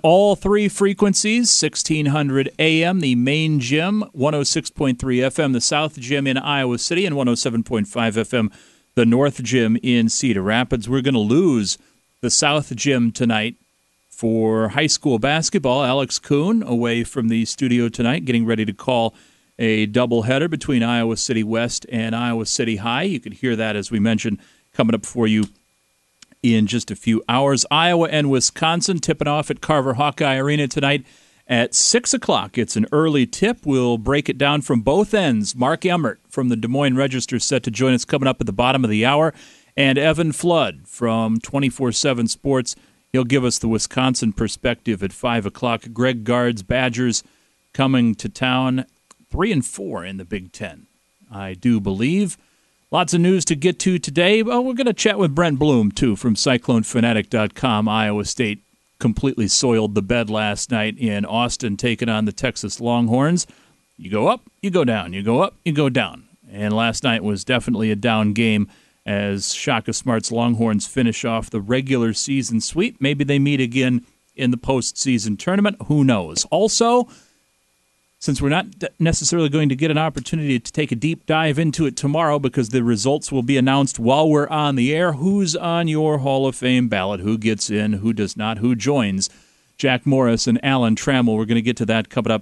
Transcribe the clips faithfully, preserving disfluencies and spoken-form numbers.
all three frequencies, sixteen hundred A M, the main gym, one oh six point three F M, the South Gym in Iowa City, and one oh seven point five F M, the North Gym in Cedar Rapids. We're going to lose the South Gym tonight for high school basketball. Alex Kuhn away from the studio tonight, getting ready to call a doubleheader between Iowa City West and Iowa City High. You can hear that, as we mentioned, coming up for you in just a few hours. Iowa and Wisconsin tipping off at Carver Hawkeye Arena tonight at six o'clock. It's an early tip. We'll break it down from both ends. Mark Emmert from the Des Moines Register set to join us coming up at the bottom of the hour, and Evan Flood from twenty-four seven Sports. He'll give us the Wisconsin perspective at five o'clock. Greg Gard's Badgers coming to town, three and four in the Big Ten, I do believe. Lots of news to get to today. Well, we're going to chat with Brent Bloom, too, from Cyclone Fanatic dot com. Iowa State completely soiled the bed last night in Austin, taking on the Texas Longhorns. You go up, you go down. You go up, you go down. And last night was definitely a down game as Shaka Smart's Longhorns finish off the regular season sweep. Maybe they meet again in the postseason tournament. Who knows? Also, since we're not necessarily going to get an opportunity to take a deep dive into it tomorrow because the results will be announced while we're on the air, who's on your Hall of Fame ballot? Who gets in? Who does not? Who joins? Jack Morris and Alan Trammell. We're going to get to that coming up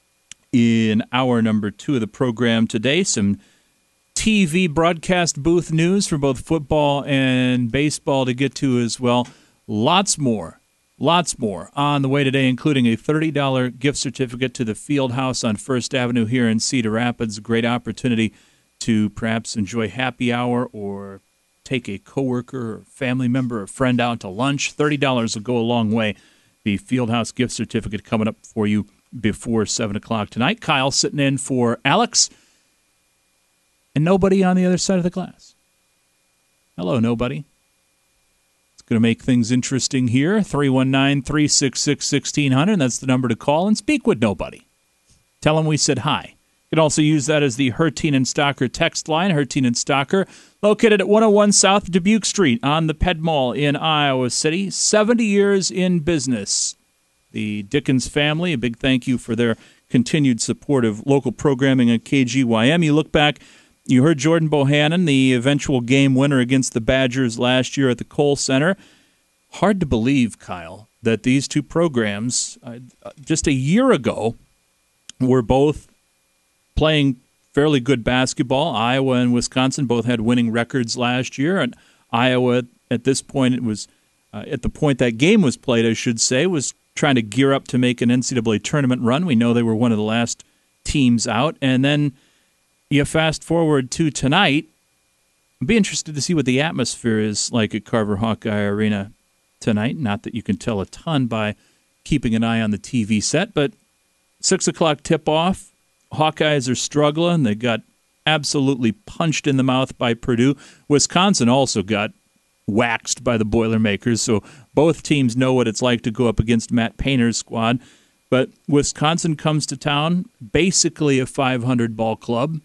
in hour number two of the program today. Some T V broadcast booth news for both football and baseball to get to as well. Lots more. Lots more on the way today, including a thirty dollars gift certificate to the Field House on First Avenue here in Cedar Rapids. Great opportunity to perhaps enjoy happy hour or take a coworker or family member or friend out to lunch. thirty dollars will go a long way. The Field House gift certificate coming up for you before seven o'clock tonight. Kyle sitting in for Alex. And nobody on the other side of the glass. Hello, nobody. Going to make things interesting here. three one nine, three six six, one six zero zero. That's the number to call and speak with nobody. Tell them we said hi. You can also use that as the Hertine and Stocker text line. Hertine and Stocker, located at one oh one South Dubuque Street on the Ped Mall in Iowa City. seventy years in business. The Dickens family, a big thank you for their continued support of local programming at K G Y M. You look back, you heard Jordan Bohannon, the eventual game winner against the Badgers last year at the Kohl Center. Hard to believe, Kyle, that these two programs, uh, just a year ago, were both playing fairly good basketball. Iowa and Wisconsin both had winning records last year, and Iowa, at this point, it was uh, at the point that game was played, I should say, was trying to gear up to make an N C double A tournament run. We know they were one of the last teams out, and then you fast forward to tonight. I'd be interested to see what the atmosphere is like at Carver Hawkeye Arena tonight. Not that you can tell a ton by keeping an eye on the T V set, but six o'clock tip-off. Hawkeyes are struggling. They got absolutely punched in the mouth by Purdue. Wisconsin also got waxed by the Boilermakers, so both teams know what it's like to go up against Matt Painter's squad. But Wisconsin comes to town, basically a five hundred ball club.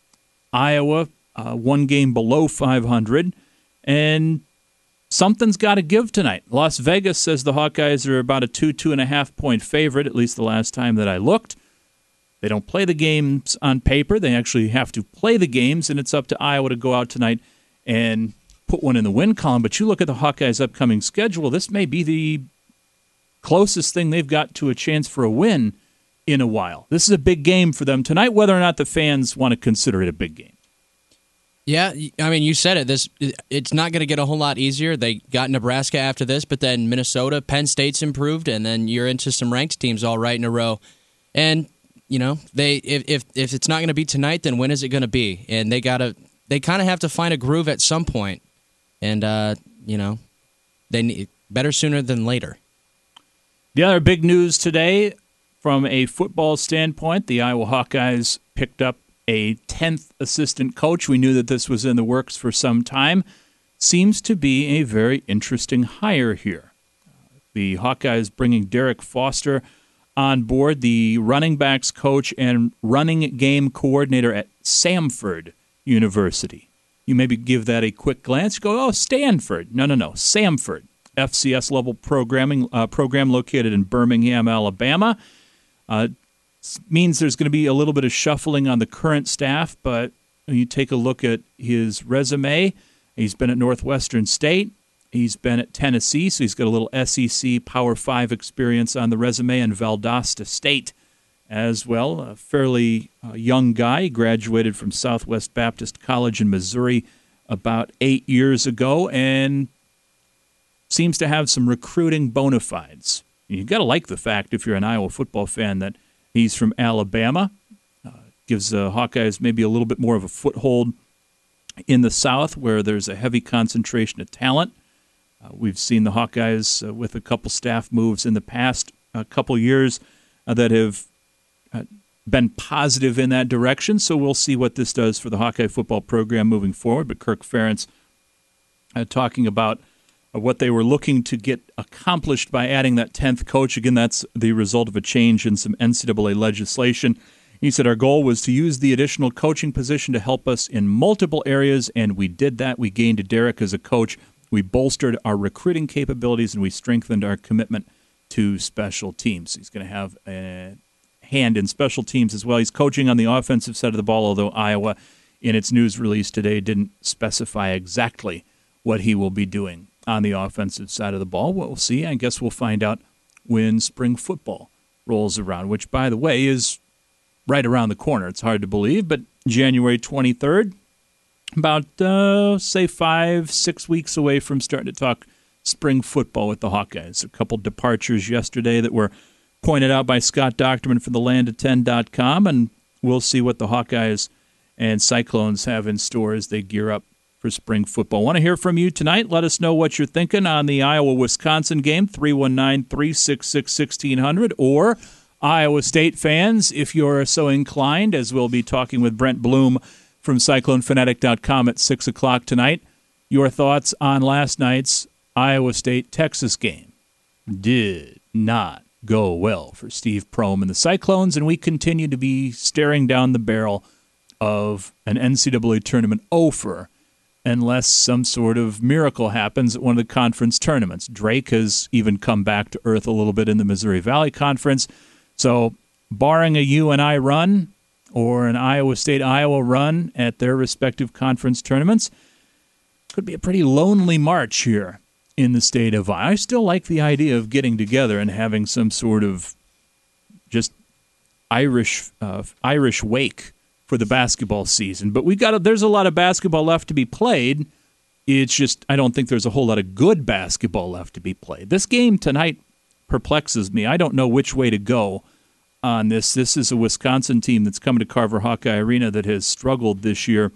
Iowa, uh, one game below five hundred, and something's got to give tonight. Las Vegas says the Hawkeyes are about a two, two and a half point favorite, at least the last time that I looked. They don't play the games on paper. They actually have to play the games, and it's up to Iowa to go out tonight and put one in the win column. But you look at the Hawkeyes' upcoming schedule, this may be the closest thing they've got to a chance for a win in a while. This is a big game for them tonight, whether or not the fans want to consider it a big game. Yeah, I mean, you said it. This it's not going to get a whole lot easier. They got Nebraska after this, but then Minnesota, Penn State's improved, and then you're into some ranked teams all right in a row. And you know, they if if, if it's not going to be tonight, then when is it going to be? And they gotta they kind of have to find a groove at some point. And uh, you know, they need better sooner than later. The other big news today, from a football standpoint, the Iowa Hawkeyes picked up a tenth assistant coach. We knew that this was in the works for some time. Seems to be a very interesting hire here. The Hawkeyes bringing Derek Foster on board, the running backs coach and running game coordinator at Samford University. You maybe give that a quick glance. You go, oh, Stanford. No, no, no, Samford. F C S level programming uh, program located in Birmingham, Alabama. Uh, means there's going to be a little bit of shuffling on the current staff, but when you take a look at his resume, he's been at Northwestern State, he's been at Tennessee, so he's got a little S E C Power five experience on the resume, and Valdosta State as well. A fairly uh, young guy, he graduated from Southwest Baptist College in Missouri about eight years ago, and seems to have some recruiting bona fides. You've got to like the fact, if you're an Iowa football fan, that he's from Alabama. Uh, gives the Hawkeyes maybe a little bit more of a foothold in the South, where there's a heavy concentration of talent. Uh, we've seen the Hawkeyes uh, with a couple staff moves in the past a couple years uh, that have uh, been positive in that direction. So we'll see what this does for the Hawkeye football program moving forward. But Kirk Ferentz uh, talking about what they were looking to get accomplished by adding that tenth coach. Again, that's the result of a change in some N C double A legislation. He said, our goal was to use the additional coaching position to help us in multiple areas, and we did that. We gained Derek as a coach. We bolstered our recruiting capabilities, and we strengthened our commitment to special teams. He's going to have a hand in special teams as well. He's coaching on the offensive side of the ball, although Iowa, in its news release today, didn't specify exactly what he will be doing on the offensive side of the ball. We'll see. I guess we'll find out when spring football rolls around, which, by the way, is right around the corner. It's hard to believe, but January twenty-third, about, uh, say, five, six weeks away from starting to talk spring football with the Hawkeyes. A couple departures yesterday that were pointed out by Scott Docterman from the land of ten dot com, and we'll see what the Hawkeyes and Cyclones have in store as they gear up for spring football. Want to hear from you tonight? Let us know what you're thinking on the Iowa-Wisconsin game, three one nine, three six six, one six zero zero, or Iowa State fans, if you're so inclined, as we'll be talking with Brent Bloom from Cyclone Fanatic dot com at six o'clock tonight. Your thoughts on last night's Iowa State-Texas game. Did not go well for Steve Prohm and the Cyclones, and we continue to be staring down the barrel of an N C double A tournament offer unless some sort of miracle happens at one of the conference tournaments. Drake has even come back to earth a little bit in the Missouri Valley Conference. So barring a U N I run or an Iowa State-Iowa run at their respective conference tournaments, could be a pretty lonely March here in the state of Iowa. I still like the idea of getting together and having some sort of just Irish uh, Irish wake for the basketball season. But we got a, there's a lot of basketball left to be played. It's just I don't think there's a whole lot of good basketball left to be played. This game tonight perplexes me. I don't know which way to go on this. This is a Wisconsin team that's coming to Carver Hawkeye Arena that has struggled this year,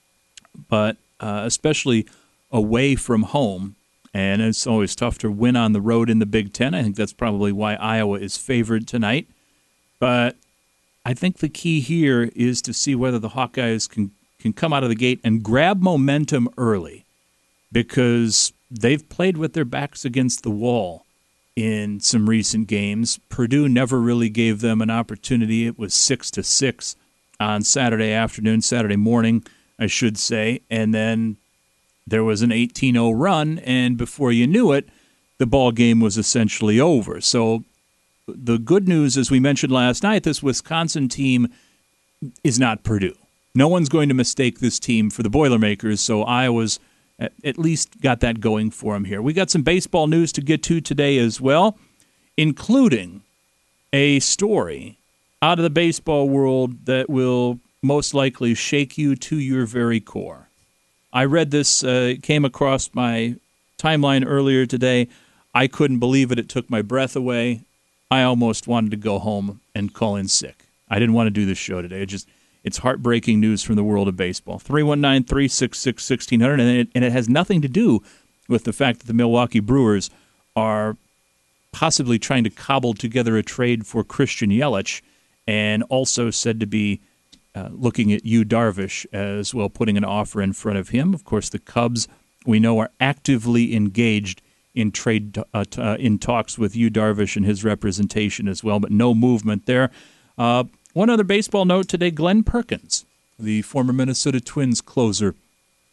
but uh, especially away from home. And it's always tough to win on the road in the Big Ten. I think that's probably why Iowa is favored tonight. But I think the key here is to see whether the Hawkeyes can, can come out of the gate and grab momentum early, because they've played with their backs against the wall in some recent games. Purdue never really gave them an opportunity. It was six to six on Saturday afternoon, Saturday morning, I should say, and then there was an eighteen oh run, and before you knew it, the ball game was essentially over. So the good news, as we mentioned last night, this Wisconsin team is not Purdue. No one's going to mistake this team for the Boilermakers, so Iowa's at least got that going for them here. We got some baseball news to get to today as well, including a story out of the baseball world that will most likely shake you to your very core. I read this, uh, came across my timeline earlier today. I couldn't believe it. It took my breath away. I almost wanted to go home and call in sick. I didn't want to do this show today. It just It's heartbreaking news from the world of baseball. three one nine, three six six, one six zero zero, and it, and it has nothing to do with the fact that the Milwaukee Brewers are possibly trying to cobble together a trade for Christian Yelich, and also said to be uh, looking at Yu Darvish as well, putting an offer in front of him. Of course, the Cubs, we know, are actively engaged in trade uh, t- uh, in talks with Yu Darvish and his representation as well, but no movement there. Uh, one other baseball note today, Glenn Perkins, the former Minnesota Twins closer,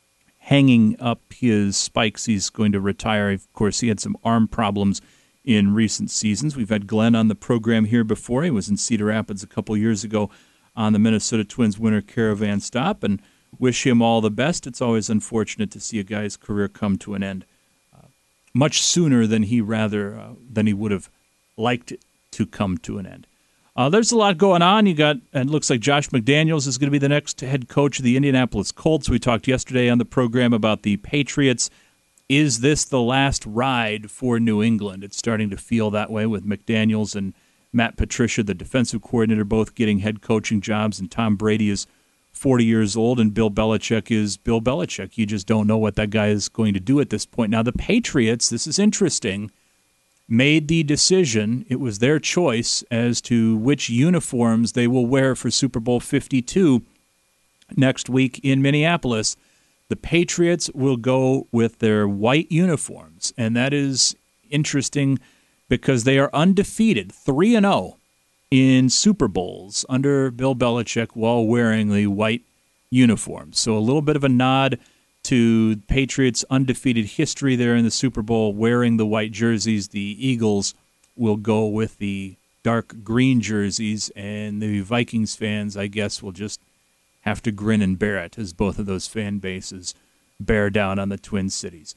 hanging up his spikes. He's going to retire. Of course, he had some arm problems in recent seasons. We've had Glenn on the program here before. He was in Cedar Rapids a couple years ago on the Minnesota Twins Winter Caravan Stop, and wish him all the best. It's always unfortunate to see a guy's career come to an end uh, much sooner than he rather uh, than he would have liked it to come to an end. Uh, there's a lot going on. You got, and it looks like Josh McDaniels is going to be the next head coach of the Indianapolis Colts. We talked yesterday on the program about the Patriots. Is this the last ride for New England? It's starting to feel that way with McDaniels and Matt Patricia, the defensive coordinator, both getting head coaching jobs, and Tom Brady is forty years old, and Bill Belichick is Bill Belichick. You just don't know what that guy is going to do at this point. Now, the Patriots, this is interesting, made the decision, it was their choice as to which uniforms they will wear for Super Bowl fifty-two next week in Minneapolis. The Patriots will go with their white uniforms, and that is interesting because they are undefeated, three and oh in Super Bowls under Bill Belichick while wearing the white uniforms. So a little bit of a nod to Patriots' undefeated history there in the Super Bowl, wearing the white jerseys. The Eagles will go with the dark green jerseys, and the Vikings fans, I guess, will just have to grin and bear it as both of those fan bases bear down on the Twin Cities.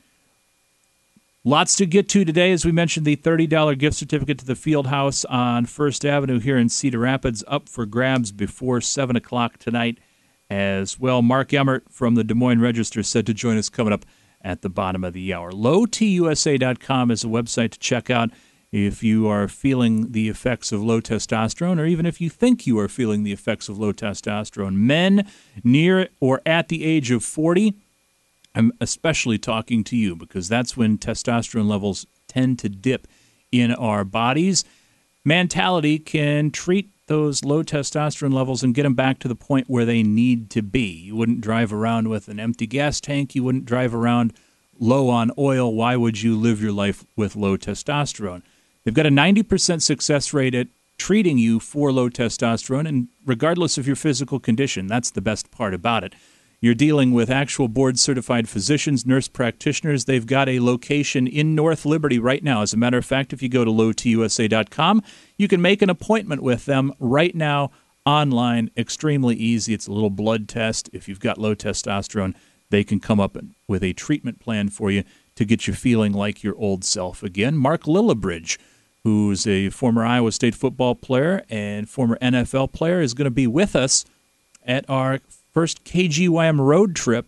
Lots to get to today. As we mentioned, the thirty dollars gift certificate to the Field House on First Avenue here in Cedar Rapids up for grabs before seven o'clock tonight as well. Mark Emmert from the Des Moines Register said to join us coming up at the bottom of the hour. low t u s a dot com is a website to check out if you are feeling the effects of low testosterone, or even if you think you are feeling the effects of low testosterone. Men near or at the age of forty, I'm especially talking to you because that's when testosterone levels tend to dip in our bodies. Mentality can treat those low testosterone levels and get them back to the point where they need to be. You wouldn't drive around with an empty gas tank. You wouldn't drive around low on oil. Why would you live your life with low testosterone? They've got a ninety percent success rate at treating you for low testosterone, and regardless of your physical condition, that's the best part about it. You're dealing with actual board-certified physicians, nurse practitioners. They've got a location in North Liberty right now. As a matter of fact, if you go to low t u s a dot com, you can make an appointment with them right now online. Extremely easy. It's a little blood test. If you've got low testosterone, they can come up with a treatment plan for you to get you feeling like your old self again. Mark Lillibridge, who's a former Iowa State football player and former N F L player, is going to be with us at our first K G Y M road trip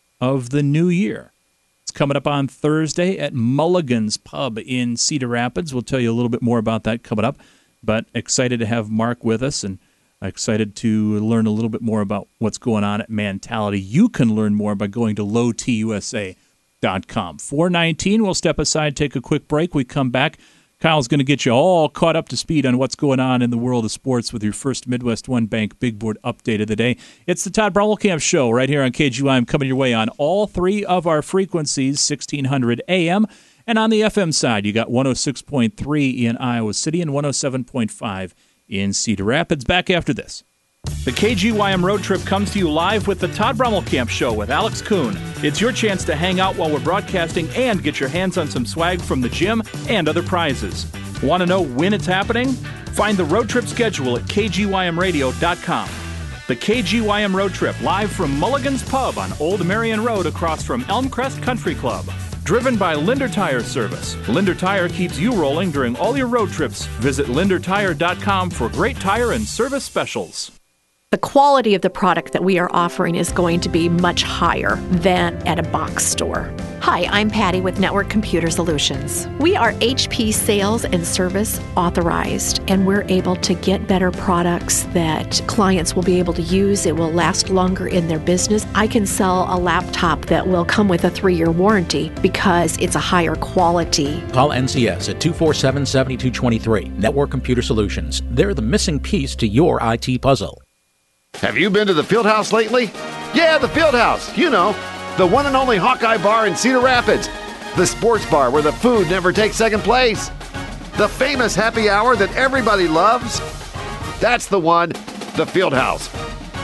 of the new year. It's coming up on Thursday at Mulligan's Pub in Cedar Rapids. We'll tell you a little bit more about that coming up, but excited to have Mark with us and excited to learn a little bit more about what's going on at Mentality. You can learn more by going to low t u s a dot com. four nineteen, we'll step aside, take a quick break. We come back. Kyle's going to get you all caught up to speed on what's going on in the world of sports with your first Midwest One Bank Big Board update of the day. It's the Todd Brommelkamp Show right here on K G Y M, coming your way on all three of our frequencies, sixteen hundred A M, and on the F M side, you got one oh six point three in Iowa City and one oh seven point five in Cedar Rapids. Back after this. The K G Y M road trip comes to you live with the Todd Brommelkamp Show with Alex Kuhn. It's your chance to hang out while we're broadcasting and get your hands on some swag from the gym and other prizes. Want to know when it's happening? Find the road trip schedule at k g y m radio dot com. The K G Y M road trip live from Mulligan's Pub on Old Marion Road across from Elmcrest Country Club. Driven by Linder Tire Service. Linder Tire keeps you rolling during all your road trips. Visit linder tire dot com for great tire and service specials. The quality of the product that we are offering is going to be much higher than at a box store. Hi, I'm Patty with Network Computer Solutions. We are H P sales and service authorized, and we're able to get better products that clients will be able to use. It will last longer in their business. I can sell a laptop that will come with a three-year warranty because it's a higher quality. Call N C S at two four seven, seven two two three. Network Computer Solutions. They're the missing piece to your I T puzzle. Have you been to the Field House lately? Yeah, the Field House. You know, the one and only Hawkeye Bar in Cedar Rapids. The sports bar where the food never takes second place. The famous happy hour that everybody loves. That's the one, the Field House.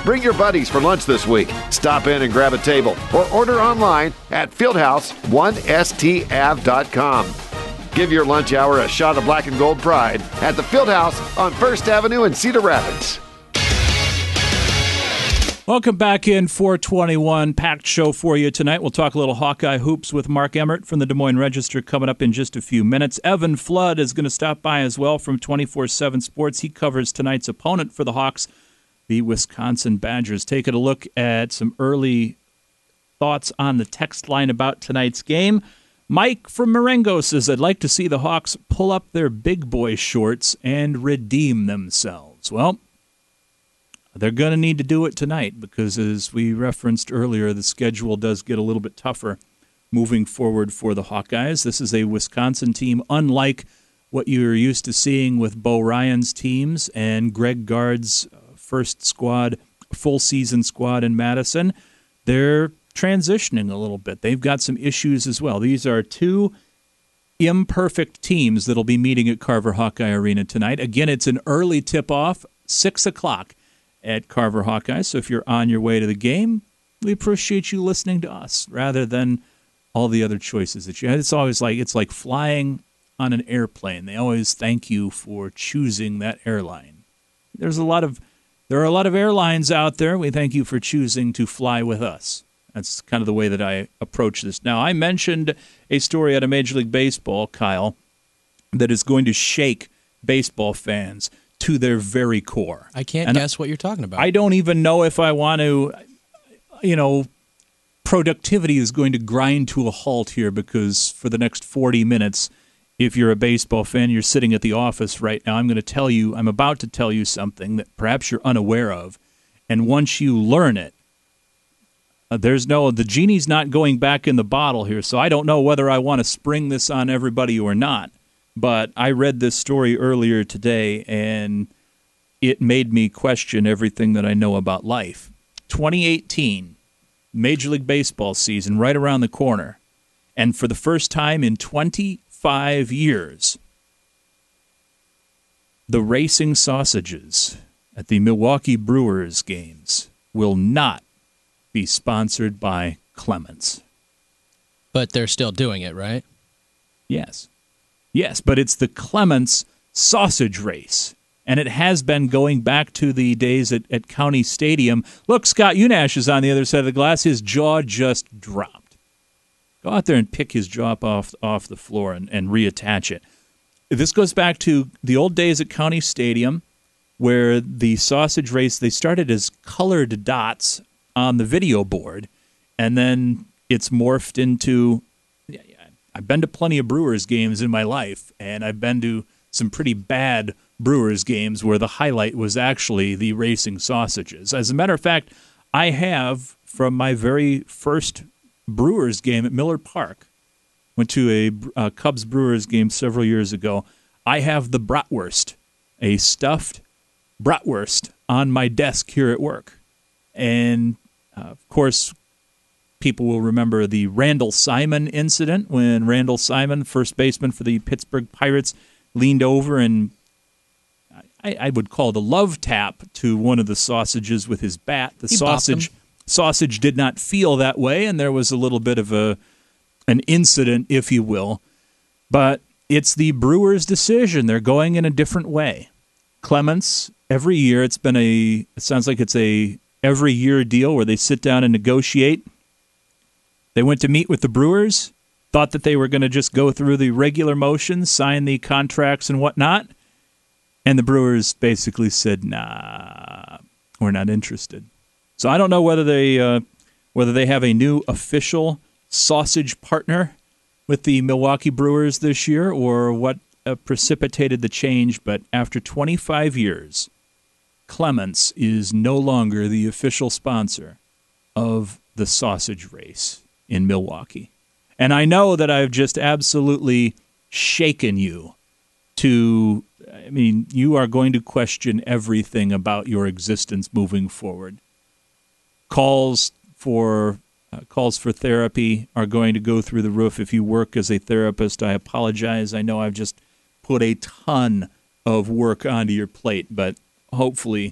Bring your buddies for lunch this week. Stop in and grab a table or order online at fieldhouse one s t ave dot com. Give your lunch hour a shot of black and gold pride at the Fieldhouse on First Avenue in Cedar Rapids. Welcome back in four twenty-one. Packed show for you tonight. We'll talk a little Hawkeye hoops with Mark Emmert from the Des Moines Register coming up in just a few minutes. Evan Flood is going to stop by as well from twenty-four seven Sports. He covers tonight's opponent for the Hawks, the Wisconsin Badgers. Taking a look at some early thoughts on the text line about tonight's game. Mike from Marengo says, I'd like to see the Hawks pull up their big boy shorts and redeem themselves. Well, they're going to need to do it tonight because, as we referenced earlier, the schedule does get a little bit tougher moving forward for the Hawkeyes. This is a Wisconsin team unlike what you're used to seeing with Bo Ryan's teams and Greg Gard's first squad, full season squad in Madison. They're transitioning a little bit. They've got some issues as well. These are two imperfect teams that'll be meeting at Carver Hawkeye Arena tonight. Again, it's an early tip-off, six o'clock at Carver Hawkeye. So if you're on your way to the game, we appreciate you listening to us rather than all the other choices that you had. It's always like it's like flying on an airplane. They always thank you for choosing that airline. There's a lot of there are a lot of airlines out there. We thank you for choosing to fly with us. That's kind of the way that I approach this. Now, I mentioned a story out of Major League Baseball, Kyle, that is going to shake baseball fans to their very core. I can't and guess what you're talking about. I don't even know if I want to, you know, productivity is going to grind to a halt here because for the next forty minutes, if you're a baseball fan, you're sitting at the office right now, I'm going to tell you, I'm about to tell you something that perhaps you're unaware of. And once you learn it, uh, there's no, the genie's not going back in the bottle here. So I don't know whether I want to spring this on everybody or not. But I read this story earlier today, and it made me question everything that I know about life. twenty eighteen, Major League Baseball season right around the corner. And for the first time in twenty-five years, the racing sausages at the Milwaukee Brewers games will not be sponsored by Clements. But they're still doing it, right? Yes. Yes, but it's the Clements sausage race, and it has been going back to the days at, at County Stadium. Look, Scott Unash is on the other side of the glass. His jaw just dropped. Go out there and pick his jaw off, off the floor and, and reattach it. This goes back to the old days at County Stadium where the sausage race, they started as colored dots on the video board, and then it's morphed into... I've been to plenty of Brewers games in my life, and I've been to some pretty bad Brewers games where the highlight was actually the racing sausages. As a matter of fact, I have, from my very first Brewers game at Miller Park, went to a, a Cubs-Brewers game several years ago, I have the bratwurst, a stuffed bratwurst, on my desk here at work. And, uh, of course... people will remember the Randall Simon incident when Randall Simon, first baseman for the Pittsburgh Pirates, leaned over and I, I would call it a love tap to one of the sausages with his bat. The He sausage sausage did not feel that way, and there was a little bit of a an incident, if you will. But it's the Brewers' decision. They're going in a different way. Clements, every year, it's been a, it sounds like it's a every year deal where they sit down and negotiate. They went to meet with the Brewers, thought that they were going to just go through the regular motions, sign the contracts and whatnot, and the Brewers basically said, nah, we're not interested. So I don't know whether they uh, whether they have a new official sausage partner with the Milwaukee Brewers this year or what uh, precipitated the change, but after twenty-five years, Clements is no longer the official sponsor of the sausage race in Milwaukee. And I know that I've just absolutely shaken you to, I mean, you are going to question everything about your existence moving forward. Calls for uh, calls for therapy are going to go through the roof. If you work as a therapist, I apologize. I know I've just put a ton of work onto your plate, but hopefully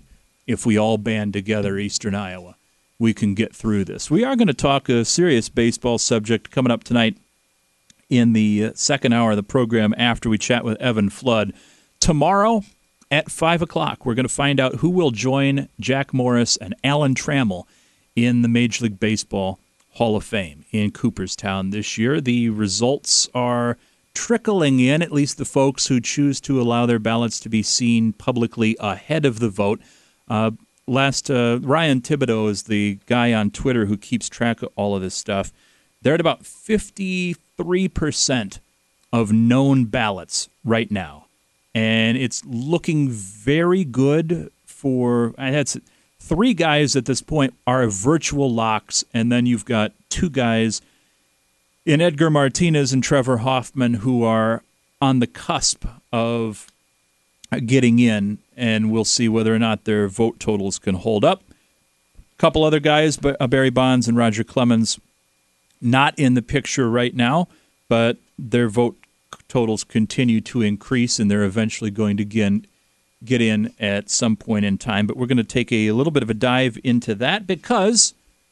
if we all band together, Eastern Iowa, we can get through this. We are going to talk a serious baseball subject coming up tonight in the second hour of the program after we chat with Evan Flood. Tomorrow at five o'clock, we're going to find out who will join Jack Morris and Alan Trammell in the Major League Baseball Hall of Fame in Cooperstown this year. The results are trickling in, at least the folks who choose to allow their ballots to be seen publicly ahead of the vote. Uh, last, uh, Ryan Thibodeau is the guy on Twitter who keeps track of all of this stuff. They're at about fifty-three percent of known ballots right now. And it's looking very good for, and that's three guys at this point are virtual locks, and then you've got two guys in Edgar Martinez and Trevor Hoffman who are on the cusp of getting in, and we'll see whether or not their vote totals can hold up. A couple other guys, but Barry Bonds and Roger Clemens, not in the picture right now, but their vote totals continue to increase, and they're eventually going to again get in at some point in time. But we're going to take a little bit of a dive into that because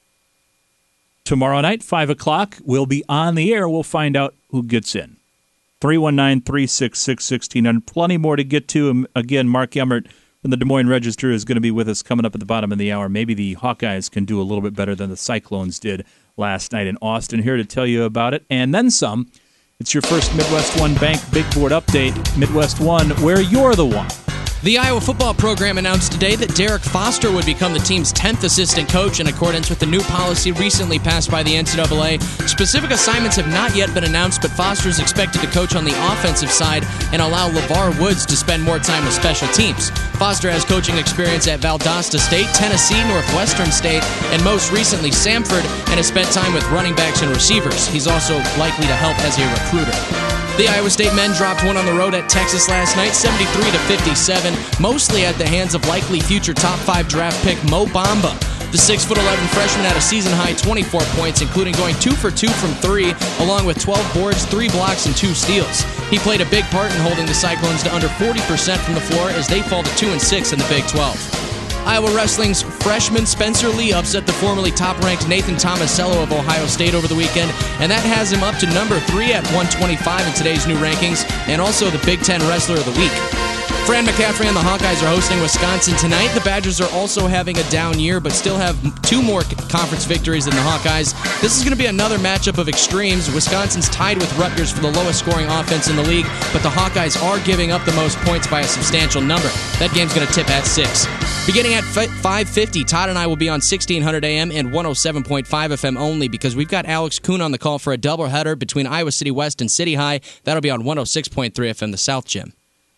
tomorrow night, five o'clock, we'll be on the air. We'll find out who gets in. three one nine, three six six, one six zero zero. Plenty more to get to. Again, Mark Emmert from the Des Moines Register is going to be with us coming up at the bottom of the hour. Maybe the Hawkeyes can do a little bit better than the Cyclones did last night in Austin. Here to tell you about it, and then some. It's your first Midwest One Bank Big Board update. Midwest One, where you're the one. The Iowa football program announced today that Derek Foster would become the team's tenth assistant coach in accordance with the new policy recently passed by the N C double A. Specific assignments have not yet been announced, but Foster is expected to coach on the offensive side and allow LeVar Woods to spend more time with special teams. Foster has coaching experience at Valdosta State, Tennessee, Northwestern State, and most recently Samford, and has spent time with running backs and receivers. He's also likely to help as a recruiter. The Iowa State men dropped one on the road at Texas last night, seventy-three to fifty-seven, mostly at the hands of likely future top five draft pick Mo Bamba. The six foot eleven freshman had a season-high twenty-four points, including going two for two from three, along with twelve boards, three blocks, and two steals. He played a big part in holding the Cyclones to under forty percent from the floor as they fall to two and six in the Big twelve. Iowa Wrestling's freshman Spencer Lee upset the formerly top-ranked Nathan Tomasello of Ohio State over the weekend, and that has him up to number three at one twenty-five in today's new rankings, and also the Big Ten Wrestler of the Week. Fran McCaffrey and the Hawkeyes are hosting Wisconsin tonight. The Badgers are also having a down year, but still have two more conference victories than the Hawkeyes. This is going to be another matchup of extremes. Wisconsin's tied with Rutgers for the lowest scoring offense in the league, but the Hawkeyes are giving up the most points by a substantial number. That game's going to tip at six. Beginning at five fifty, Todd and I will be on sixteen hundred A M and one oh seven point five F M only because we've got Alex Kuhn on the call for a doubleheader between Iowa City West and City High. That'll be on one oh six point three F M, the South Gym.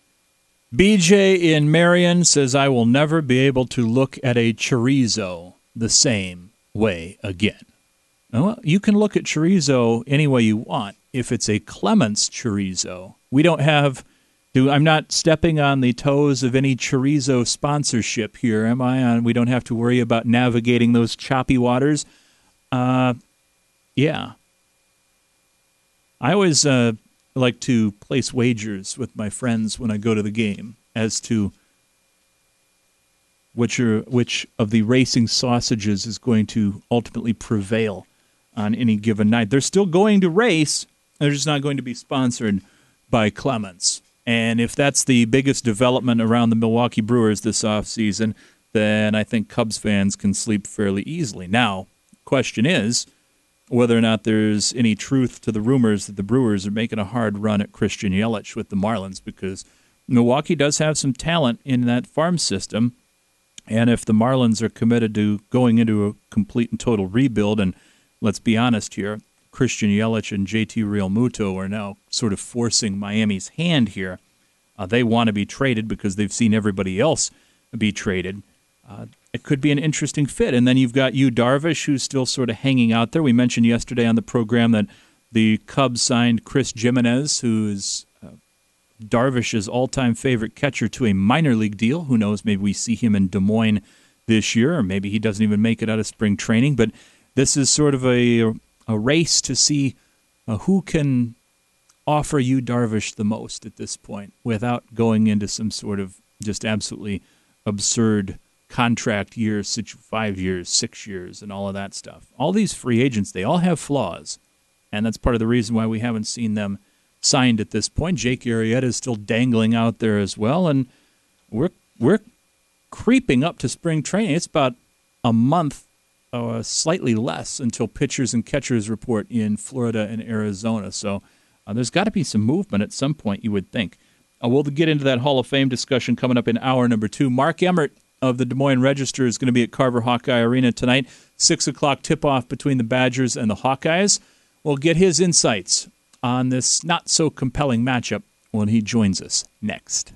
B J in Marion says, I will never be able to look at a chorizo the same way again. Well, you can look at chorizo any way you want if it's a Clements chorizo. We don't have, do, I'm not stepping on the toes of any chorizo sponsorship here, am I? On, we don't have to worry about navigating those choppy waters. Uh, yeah. I always... Uh, I like to place wagers with my friends when I go to the game as to which are, which of the racing sausages is going to ultimately prevail on any given night. They're still going to race. They're just not going to be sponsored by Clements. And if that's the biggest development around the Milwaukee Brewers this offseason, then I think Cubs fans can sleep fairly easily. Now, question is, whether or not there's any truth to the rumors that the Brewers are making a hard run at Christian Yelich with the Marlins, because Milwaukee does have some talent in that farm system, and if the Marlins are committed to going into a complete and total rebuild, and let's be honest here, Christian Yelich and J T Realmuto are now sort of forcing Miami's hand here. Uh, they want to be traded because they've seen everybody else be traded. Uh, it could be an interesting fit. And then you've got Yu Darvish, who's still sort of hanging out there. We mentioned yesterday on the program that the Cubs signed Chris Jimenez, who is uh, Darvish's all-time favorite catcher, to a minor league deal. Who knows, maybe we see him in Des Moines this year, or maybe he doesn't even make it out of spring training. But this is sort of a, a race to see uh, who can offer Yu Darvish the most at this point without going into some sort of just absolutely absurd contract years, situ- five years, six years, and all of that stuff. All these free agents, they all have flaws, and that's part of the reason why we haven't seen them signed at this point. Jake Arrieta is still dangling out there as well, and we're we're creeping up to spring training. It's about a month, uh, slightly less, until pitchers and catchers report in Florida and Arizona. So uh, there's got to be some movement at some point, you would think. Uh, we'll get into that Hall of Fame discussion coming up in hour number two. Mark Emmert of the Des Moines Register is going to be at Carver Hawkeye Arena tonight. Six o'clock tip-off between the Badgers and the Hawkeyes. We'll get his insights on this not-so-compelling matchup when he joins us next.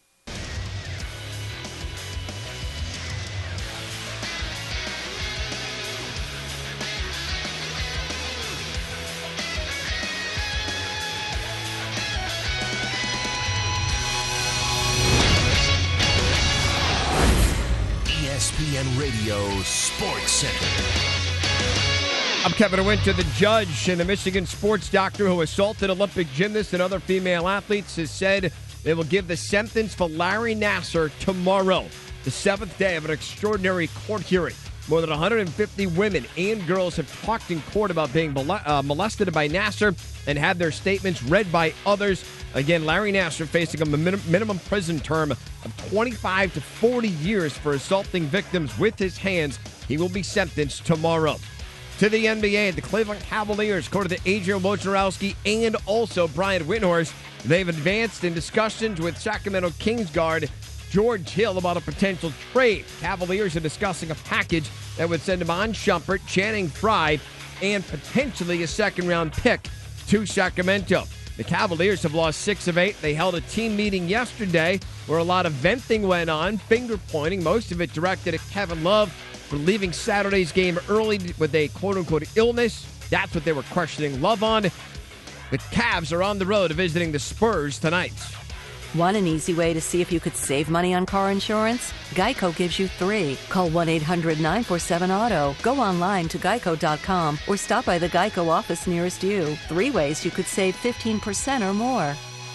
E S P N Radio Sports Center. I'm Kevin Winter. The judge and the Michigan sports doctor who assaulted Olympic gymnasts and other female athletes has said they will give the sentence for Larry Nassar tomorrow, the seventh day of an extraordinary court hearing. More than one hundred fifty women and girls have talked in court about being uh, molested by Nassar and had their statements read by others. Again, Larry Nassar facing a min- minimum prison term of twenty-five to forty years for assaulting victims with his hands. He will be sentenced tomorrow. To the N B A, the Cleveland Cavaliers, according to Adrian Wojnarowski and also Brian Windhorst, they've advanced in discussions with Sacramento Kings guard George Hill about a potential trade. Cavaliers are discussing a package that would send Iman Shumpert, Channing Frye, and potentially a second-round pick to Sacramento. The Cavaliers have lost six of eight. They held a team meeting yesterday where a lot of venting went on, finger-pointing, most of it directed at Kevin Love for leaving Saturday's game early with a quote-unquote illness. That's what they were questioning Love on. The Cavs are on the road visiting the Spurs tonight. Want an easy way to see if you could save money on car insurance? Geico gives you three. Call one eight hundred nine four seven auto. Go online to geico dot com or stop by the Geico office nearest you. Three ways you could save fifteen percent or more.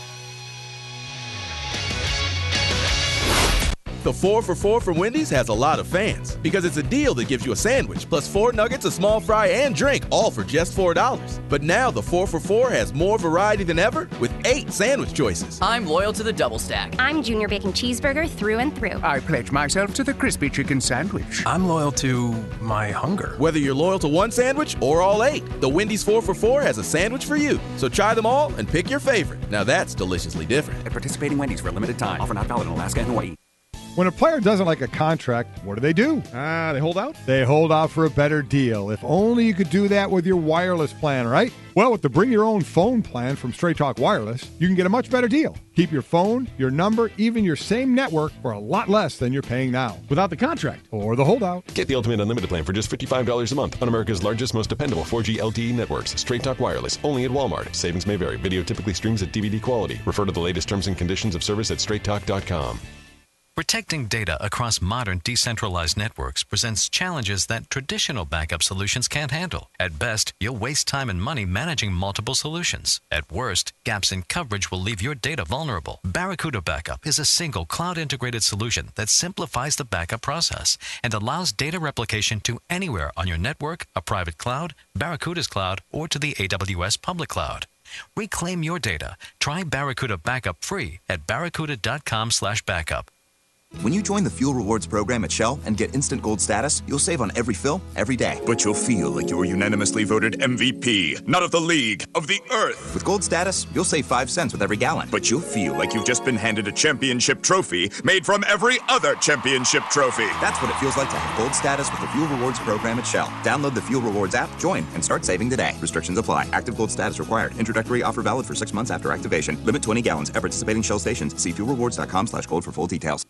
The four for four from Wendy's has a lot of fans because it's a deal that gives you a sandwich plus four nuggets, a small fry, and drink, all for just four dollars. But now the four for four has more variety than ever with eight sandwich choices. I'm loyal to the double stack. I'm Junior Bacon Cheeseburger through and through. I pledge myself to the crispy chicken sandwich. I'm loyal to my hunger. Whether you're loyal to one sandwich or all eight, the Wendy's four for four has a sandwich for you. So try them all and pick your favorite. Now that's deliciously different. At participating Wendy's for a limited time. Offer not valid in Alaska and Hawaii. When a player doesn't like a contract, what do they do? Ah, uh, they hold out? They hold out for a better deal. If only you could do that with your wireless plan, right? Well, with the Bring Your Own Phone plan from Straight Talk Wireless, you can get a much better deal. Keep your phone, your number, even your same network for a lot less than you're paying now. Without the contract. Or the holdout. Get the Ultimate Unlimited plan for just fifty-five dollars a month on America's largest, most dependable four G L T E networks. Straight Talk Wireless, only at Walmart. Savings may vary. Video typically streams at D V D quality. Refer to the latest terms and conditions of service at straight talk dot com. Protecting data across modern decentralized networks presents challenges that traditional backup solutions can't handle. At best, you'll waste time and money managing multiple solutions. At worst, gaps in coverage will leave your data vulnerable. Barracuda Backup is a single cloud-integrated solution that simplifies the backup process and allows data replication to anywhere on your network, a private cloud, Barracuda's cloud, or to the A W S public cloud. Reclaim your data. Try Barracuda Backup free at barracuda dot com slash backup. When you join the Fuel Rewards program at Shell and get instant gold status, you'll save on every fill, every day. But you'll feel like you were unanimously voted M V P, not of the league, of the earth. With gold status, you'll save five cents with every gallon. But you'll feel like you've just been handed a championship trophy made from every other championship trophy. That's what it feels like to have gold status with the Fuel Rewards program at Shell. Download the Fuel Rewards app, join, and start saving today. Restrictions apply. Active gold status required. Introductory offer valid for six months after activation. Limit twenty gallons at participating Shell stations. See fuel rewards dot com slash gold for full details.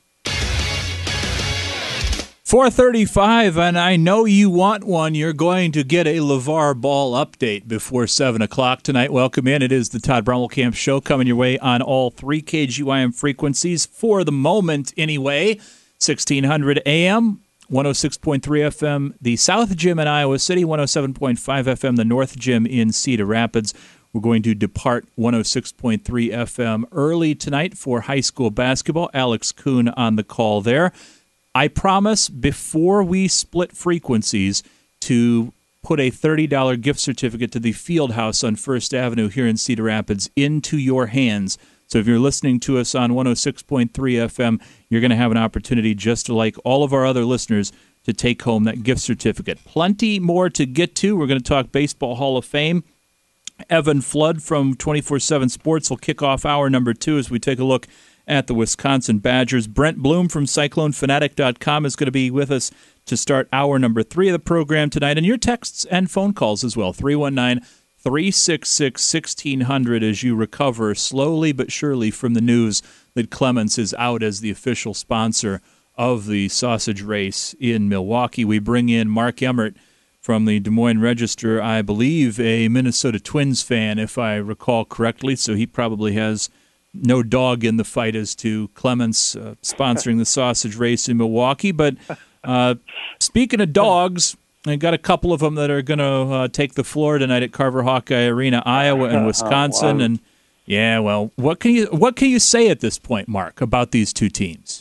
four thirty-five, and I know you want one. You're going to get a LeVar Ball update before seven o'clock tonight. Welcome in. It is the Todd Brommelkamp Show coming your way on all three K G Y M frequencies for the moment anyway. sixteen hundred A M, one oh six point three F M, the South Gym in Iowa City, one oh seven point five F M, the North Gym in Cedar Rapids. We're going to depart one oh six point three F M early tonight for high school basketball. Alex Kuhn on the call there. I promise before we split frequencies to put a thirty dollars gift certificate to the Fieldhouse on First Avenue here in Cedar Rapids into your hands. So if you're listening to us on one oh six point three F M, you're going to have an opportunity, just like all of our other listeners, to take home that gift certificate. Plenty more to get to. We're going to talk Baseball Hall of Fame. Evan Flood from twenty-four seven Sports will kick off hour number two as we take a look at the Wisconsin Badgers. Brent Bloom from Cyclone Fanatic dot com is going to be with us to start hour number three of the program tonight. And your texts and phone calls as well, three one nine, three six six, one six zero zero as you recover slowly but surely from the news that Clements is out as the official sponsor of the sausage race in Milwaukee. We bring in Mark Emmert from the Des Moines Register, I believe a Minnesota Twins fan, if I recall correctly, so he probably has no dog in the fight as to Clements uh, sponsoring the sausage race in Milwaukee. But uh, speaking of dogs, I got a couple of them that are going to uh, take the floor tonight at Carver Hawkeye Arena, Iowa and Wisconsin. And yeah, well, what can you what can you say at this point, Mark, about these two teams?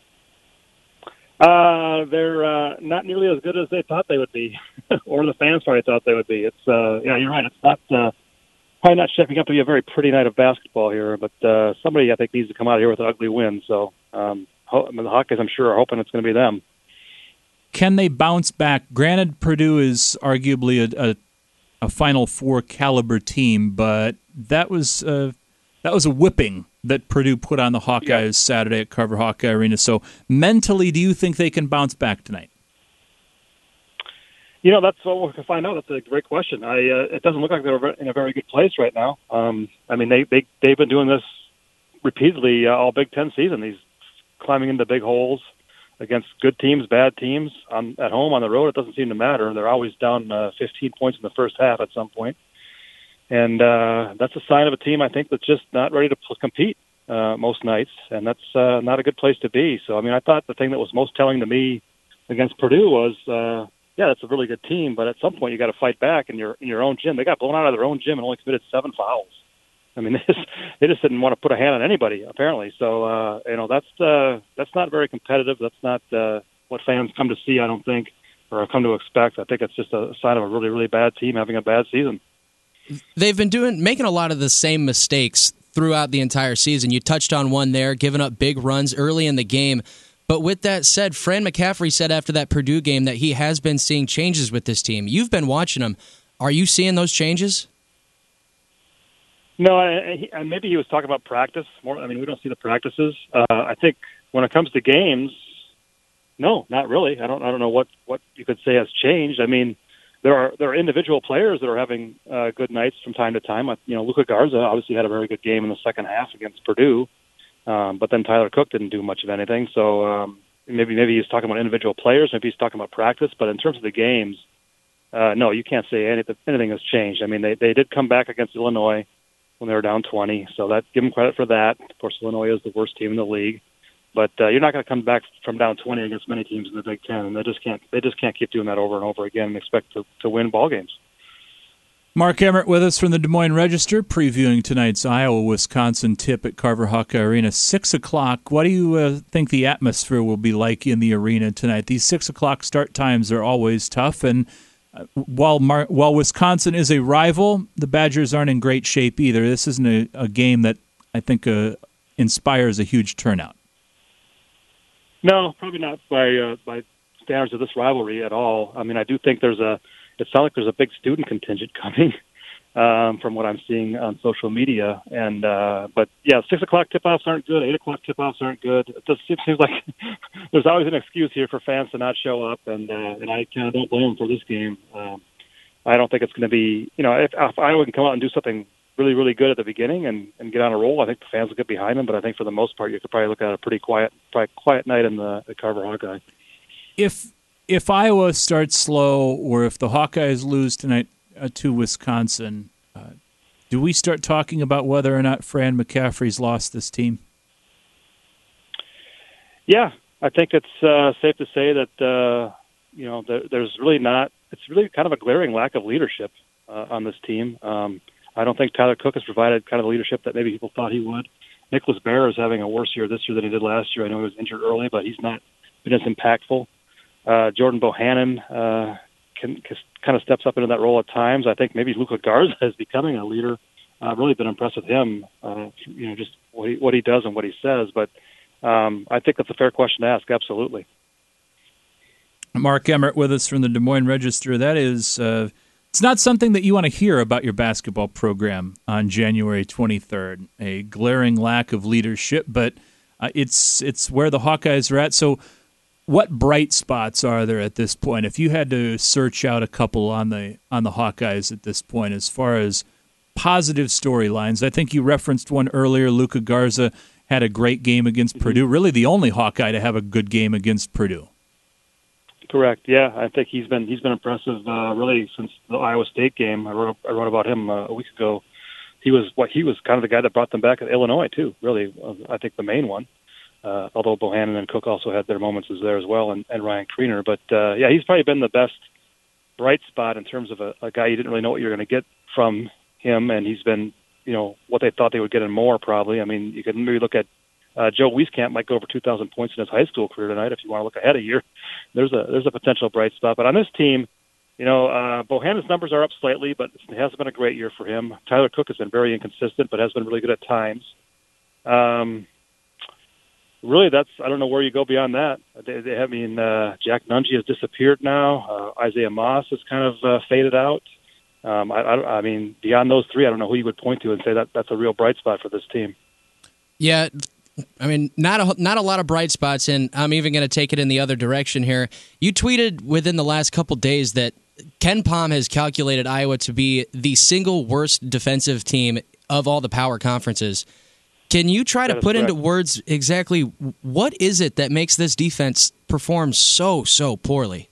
Uh, they're uh, not nearly as good as they thought they would be, or the fans probably thought they would be. It's uh, yeah, you're right. It's not uh, probably not shaping up to be a very pretty night of basketball here. But uh, somebody I think needs to come out of here with an ugly win. So um, ho- I mean, the Hawkeyes, I'm sure, are hoping it's going to be them. Can they bounce back? Granted, Purdue is arguably a, a, a Final Four caliber team, but that was uh, that was a whipping that Purdue put on the Hawkeyes yeah. Saturday at Carver Hawkeye Arena. So mentally, do you think they can bounce back tonight? You know, that's what we can find out. That's a great question. I uh, it doesn't look like they're in a very good place right now. Um, I mean, they, they, they've been doing this repeatedly uh, all Big Ten season. These climbing into big holes against good teams, bad teams, on, at home, on the road. It doesn't seem to matter. They're always down uh, fifteen points in the first half at some point. And uh, that's a sign of a team, I think, that's just not ready to p- compete uh, most nights, and that's uh, not a good place to be. So, I mean, I thought the thing that was most telling to me against Purdue was, uh, yeah, that's a really good team, but at some point you got to fight back in your in your own gym. They got blown out of their own gym and only committed seven fouls. I mean, they just, they just didn't want to put a hand on anybody, apparently. So, uh, you know, that's uh, that's not very competitive. That's not uh, what fans come to see, I don't think, or have come to expect. I think it's just a sign of a really, really bad team having a bad season. They've been doing making a lot of the same mistakes throughout the entire season. You touched on one there, giving up big runs early in the game. But with that said, Fran McCaffrey said after that Purdue game that he has been seeing changes with this team. You've been watching them. Are you seeing those changes? No, I, I, maybe he was talking about practice more. I mean, we don't see the practices. Uh, I think when it comes to games, no, not really. I don't. I don't know what, what you could say has changed. I mean, there are there are individual players that are having uh, good nights from time to time. You know, Luka Garza obviously had a very good game in the second half against Purdue, um, but then Tyler Cook didn't do much of anything. So um, maybe maybe he's talking about individual players. Maybe he's talking about practice. But in terms of the games, uh, no, you can't say anything, anything has changed. I mean, they they did come back against Illinois when they were down twenty, so that give them credit for that. Of course, Illinois is the worst team in the league. But uh, you're not going to come back from down twenty against many teams in the Big Ten, and they just can't. They just can't keep doing that over and over again and expect to, to win ball games. Mark Emmert with us from the Des Moines Register, previewing tonight's Iowa-Wisconsin tip at Carver Hawkeye Arena, six o'clock. What do you uh, think the atmosphere will be like in the arena tonight? These six o'clock start times are always tough, and uh, while Mar- while Wisconsin is a rival, the Badgers aren't in great shape either. This isn't a, a game that I think uh, inspires a huge turnout. No, probably not by uh, by standards of this rivalry at all. I mean, I do think there's a. It sounds like there's a big student contingent coming, um, from what I'm seeing on social media. And uh, but yeah, six o'clock tip-offs aren't good. Eight o'clock tip-offs aren't good. It just it seems like there's always an excuse here for fans to not show up, and uh, and I kind of don't blame them for this game. Um, I don't think it's going to be. You know, if, if Iowa can come out and do something really, really good at the beginning and, and get on a roll, I think the fans will get behind them. But I think for the most part, you could probably look at a pretty quiet, probably quiet night in the, the Carver Hawkeye. If if Iowa starts slow, or if the Hawkeyes lose tonight uh, to Wisconsin, uh, do we start talking about whether or not Fran McCaffrey's lost this team? Yeah, I think it's uh, safe to say that uh, you know there, there's really not. It's really kind of a glaring lack of leadership uh, on this team. Um, I don't think Tyler Cook has provided kind of the leadership that maybe people thought he would. Nicholas Baer is having a worse year this year than he did last year. I know he was injured early, but he's not been as impactful. Uh, Jordan Bohannon uh, can, can kind of steps up into that role at times. I think maybe Luka Garza is becoming a leader. I've really been impressed with him, uh, you know, just what he, what he does and what he says. But um, I think that's a fair question to ask, absolutely. Mark Emmert with us from the Des Moines Register. That is, uh, it's not something that you want to hear about your basketball program on January twenty-third, a glaring lack of leadership, but uh, it's it's where the Hawkeyes are at. So what bright spots are there at this point? If you had to search out a couple on the on the Hawkeyes at this point as far as positive storylines, I think you referenced one earlier. Luka Garza had a great game against mm-hmm. Purdue, really the only Hawkeye to have a good game against Purdue. Correct. Yeah, I think he's been he's been impressive uh, really since the Iowa State game. I wrote I wrote about him uh, a week ago. He was what he was kind of the guy that brought them back at Illinois too. Really, I think the main one. Uh, although Bohannon and Cook also had their moments as there as well, and, and Ryan Kriener. But uh, yeah, he's probably been the best bright spot in terms of a, a guy you didn't really know what you were going to get from him, and he's been, you know, what they thought they would get and more probably. I mean, you could maybe look at uh, Joe Wieskamp might go over two thousand points in his high school career tonight if you want to look ahead a year. There's a there's a potential bright spot. But on this team, you know, uh, Bohannon's numbers are up slightly, but it hasn't been a great year for him. Tyler Cook has been very inconsistent, but has been really good at times. Um, really, that's I don't know where you go beyond that. They, they, I mean, uh, Jack Nunge has disappeared now. Uh, Isaiah Moss has kind of uh, faded out. Um, I, I, I mean, beyond those three, I don't know who you would point to and say that that's a real bright spot for this team. Yeah, I mean, not a, not a lot of bright spots, and I'm even going to take it in the other direction here. You tweeted within the last couple days that Ken Pom has calculated Iowa to be the single worst defensive team of all the power conferences. Can you try to put correct. into words exactly what is it that makes this defense perform so, so poorly?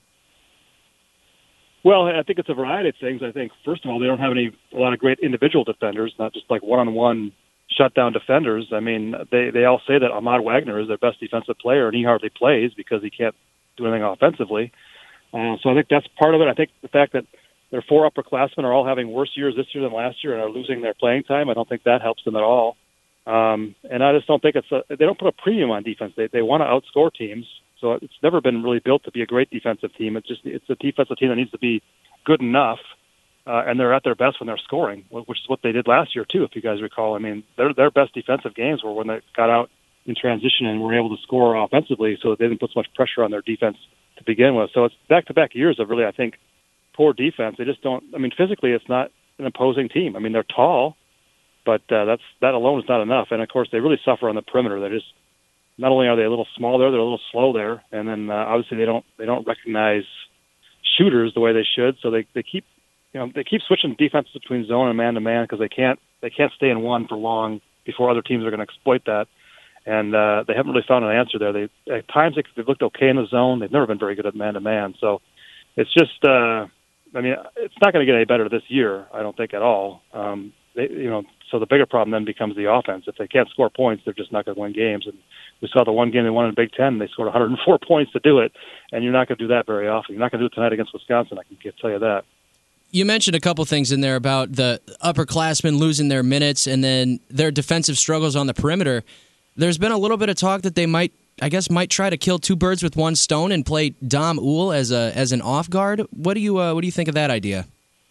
Well, I think it's a variety of things. I think, first of all, they don't have any a lot of great individual defenders, not just like one-on-one shutdown defenders. I mean, they, they all say that Ahmad Wagner is their best defensive player, and he hardly plays because he can't do anything offensively. Uh, so I think that's part of it. I think the fact that their four upperclassmen are all having worse years this year than last year and are losing their playing time, I don't think that helps them at all. Um, and I just don't think it's a, they don't put a premium on defense. They they want to outscore teams. So it's never been really built to be a great defensive team. It's just it's a defensive team that needs to be good enough, uh, and they're at their best when they're scoring, which is what they did last year too, if you guys recall. I mean, their their best defensive games were when they got out in transition and were able to score offensively, so that they didn't put so much pressure on their defense to begin with. So it's back-to-back years of really, I think, poor defense. They just don't. I mean, physically, it's not an imposing team. I mean, they're tall, but uh, that's that alone is not enough. And of course, they really suffer on the perimeter. They're just not only are they a little small there, they're a little slow there, and then uh, obviously they don't they don't recognize shooters the way they should. So they they keep you know they keep switching defense between zone and man to man because they can't they can't stay in one for long before other teams are going to exploit that. And uh, they haven't really found an answer there. They at times they, they've looked okay in the zone. They've never been very good at man to man. So it's just uh, I mean it's not going to get any better this year. I don't think at all. Um, they, you know. So the bigger problem then becomes the offense. If they can't score points, they're just not going to win games. And we saw the one game they won in Big Ten, they scored one hundred four points to do it, and you're not going to do that very often. You're not going to do it tonight against Wisconsin, I can tell you that. You mentioned a couple things in there about the upperclassmen losing their minutes and then their defensive struggles on the perimeter. There's been a little bit of talk that they might, I guess, might try to kill two birds with one stone and play Dom Uhl as a as an off guard. What do you uh, what do you think of that idea?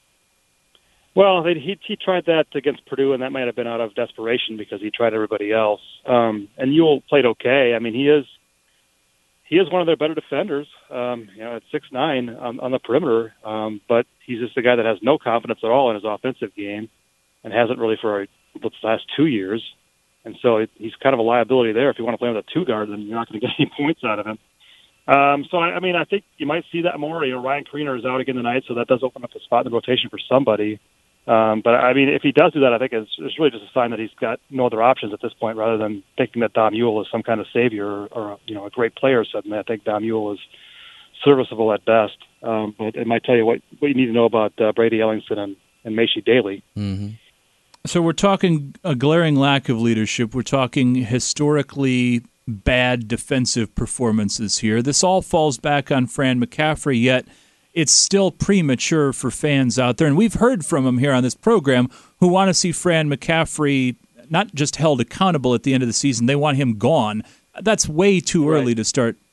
Well, he he tried that against Purdue, and that might have been out of desperation because he tried everybody else. Um, and Ewell played okay. I mean, he is he is one of their better defenders. Um, you know, at six nine on, on the perimeter, um, but he's just a guy that has no confidence at all in his offensive game, and hasn't really for the last two years. And so it, he's kind of a liability there. If you want to play with a two guard, then you're not going to get any points out of him. Um, so I, I mean, I think you might see that more. You know, Ryan Kriener is out again tonight, so that does open up a spot in the rotation for somebody. Um, but, I mean, if he does do that, I think it's, it's really just a sign that he's got no other options at this point rather than thinking that Dom Uhl is some kind of savior or, or you know, a great player suddenly. I think Dom Uhl is serviceable at best. Um, but it might tell you what, what you need to know about uh, Brady Ellingson and, and Macy Daly. Mm-hmm. So we're talking a glaring lack of leadership. We're talking historically bad defensive performances here. This all falls back on Fran McCaffery, yet it's still premature for fans out there. And we've heard from them here on this program who want to see Fran McCaffery not just held accountable at the end of the season. They want him gone. That's way too right. early to start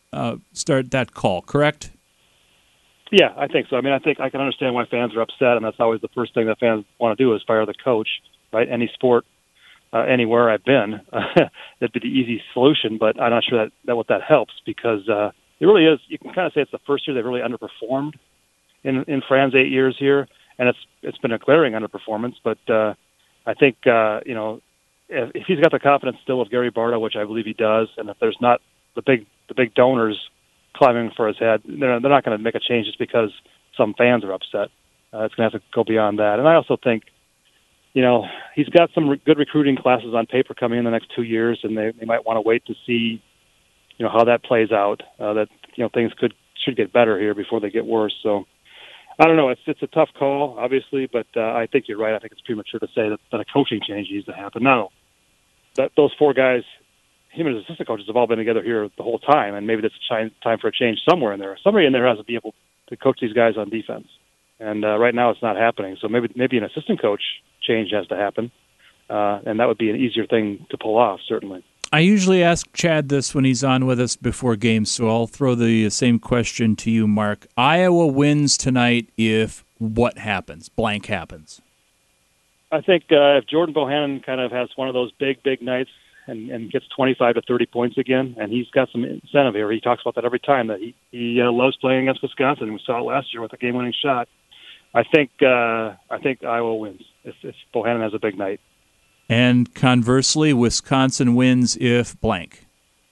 uh, start that call, correct? Yeah, I think so. I mean, I think I can understand why fans are upset, and that's always the first thing that fans want to do is fire the coach, right? Any sport, uh, anywhere I've been, uh, that'd be the easy solution, but I'm not sure that, that what that helps because uh, it really is, you can kind of say it's the first year they've really underperformed in, in Fran's eight years here, and it's it's been a glaring underperformance, but uh, I think, uh, you know, if, if he's got the confidence still of Gary Barta, which I believe he does, and if there's not the big the big donors climbing for his head, they're, they're not going to make a change just because some fans are upset. Uh, it's going to have to go beyond that. And I also think, you know, he's got some re- good recruiting classes on paper coming in the next two years, and they, they might want to wait to see, you know, how that plays out. Uh, that you know things could should get better here before they get worse. So I don't know. It's it's a tough call, obviously, but uh, I think you're right. I think it's premature to say that, that a coaching change needs to happen. No, that those four guys, him and his assistant coaches have all been together here the whole time, and maybe that's a time for a change somewhere in there. Somebody in there has to be able to coach these guys on defense, and uh, right now it's not happening. So maybe maybe an assistant coach change has to happen, uh, and that would be an easier thing to pull off, certainly. I usually ask Chad this when he's on with us before games, so I'll throw the same question to you, Mark. Iowa wins tonight if what happens? Blank happens. I think uh, if Jordan Bohannon kind of has one of those big, big nights, And, and gets twenty-five to thirty points again, and he's got some incentive here. He talks about that every time, that he, he uh, loves playing against Wisconsin. We saw it last year with a game-winning shot. I think uh, I think Iowa wins if, if Bohannon has a big night. And conversely, Wisconsin wins if blank.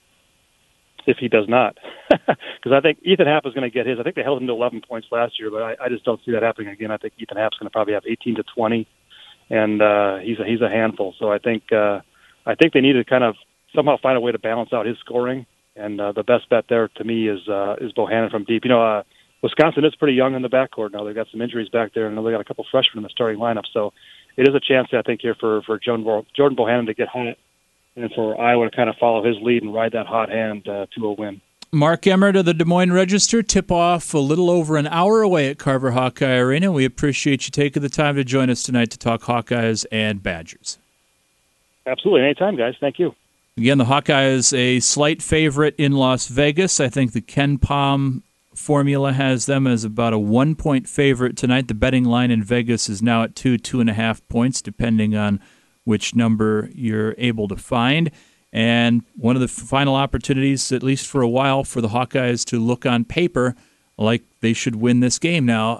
If he does not. Because I think Ethan Happ is going to get his. I think they held him to eleven points last year, but I, I just don't see that happening again. I think Ethan Happ's going to probably have eighteen to twenty, and uh, he's, a, he's a handful. So I think... Uh, I think they need to kind of somehow find a way to balance out his scoring, and uh, the best bet there to me is uh, is Bohannon from deep. You know, uh, Wisconsin is pretty young in the backcourt now. They've got some injuries back there, and they got a couple freshmen in the starting lineup. So it is a chance, I think, here for for Jordan Bohannon to get hot, and for Iowa to kind of follow his lead and ride that hot hand uh, to a win. Mark Emmert of the Des Moines Register, tip-off a little over an hour away at Carver Hawkeye Arena. We appreciate you taking the time to join us tonight to talk Hawkeyes and Badgers. Absolutely. Anytime, guys. Thank you. Again, the Hawkeyes a slight favorite in Las Vegas. I think the Ken Pom formula has them as about a one-point favorite tonight. The betting line in Vegas is now at two, two and a half points, depending on which number you're able to find. And one of the final opportunities, at least for a while, for the Hawkeyes to look on paper like they should win this game. Now,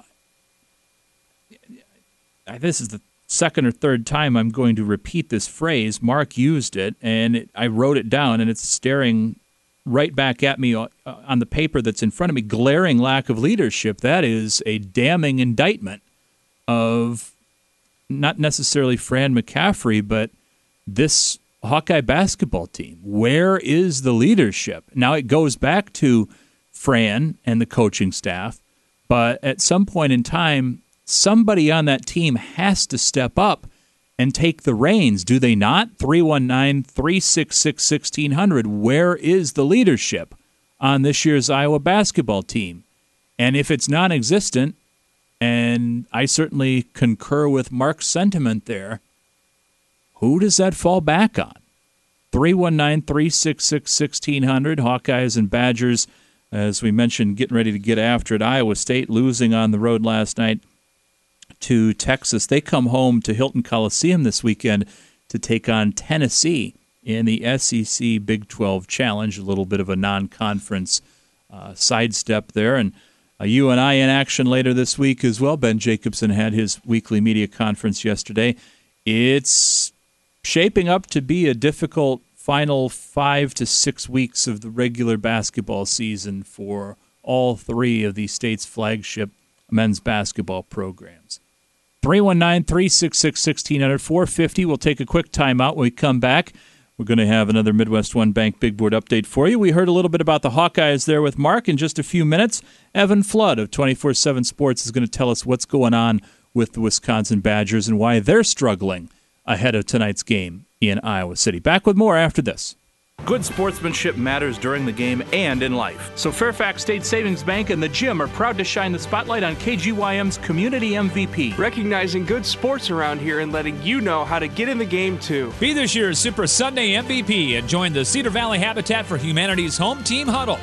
this is the second or third time I'm going to repeat this phrase. Mark used it, and it, I wrote it down, and it's staring right back at me on, uh, on the paper that's in front of me. Glaring lack of leadership. That is a damning indictment of not necessarily Fran McCaffrey, but this Hawkeye basketball team. Where is the leadership? Now, it goes back to Fran and the coaching staff, but at some point in time, somebody on that team has to step up and take the reins, do they not? three one nine, three six six, one six zero zero. Where is the leadership on this year's Iowa basketball team? And if it's non-existent, and I certainly concur with Mark's sentiment there, who does that fall back on? three one nine, three six six, one six zero zero. Hawkeyes and Badgers, as we mentioned, getting ready to get after it. Iowa State losing on the road last night to Texas. They come home to Hilton Coliseum this weekend to take on Tennessee in the S E C Big twelve Challenge, a little bit of a non-conference uh, sidestep there. And uh, U N I in action later this week as well. Ben Jacobson had his weekly media conference yesterday. It's shaping up to be a difficult final five to six weeks of the regular basketball season for all three of the state's flagship men's basketball programs. three one nine, three six six, one six zero zero, four fifty. We'll take a quick timeout. When we come back, we're going to have another Midwest One Bank Big Board update for you. We heard a little bit about the Hawkeyes there with Mark. In just a few minutes, Evan Flood of twenty-four seven Sports is going to tell us what's going on with the Wisconsin Badgers and why they're struggling ahead of tonight's game in Iowa City. Back with more after this. Good sportsmanship matters during the game and in life. So Fairfax State Savings Bank and the Gym are proud to shine the spotlight on K G Y M's Community M V P. Recognizing good sports around here and letting you know how to get in the game too. Be this year's Super Sunday M V P and join the Cedar Valley Habitat for Humanity's Home Team Huddle.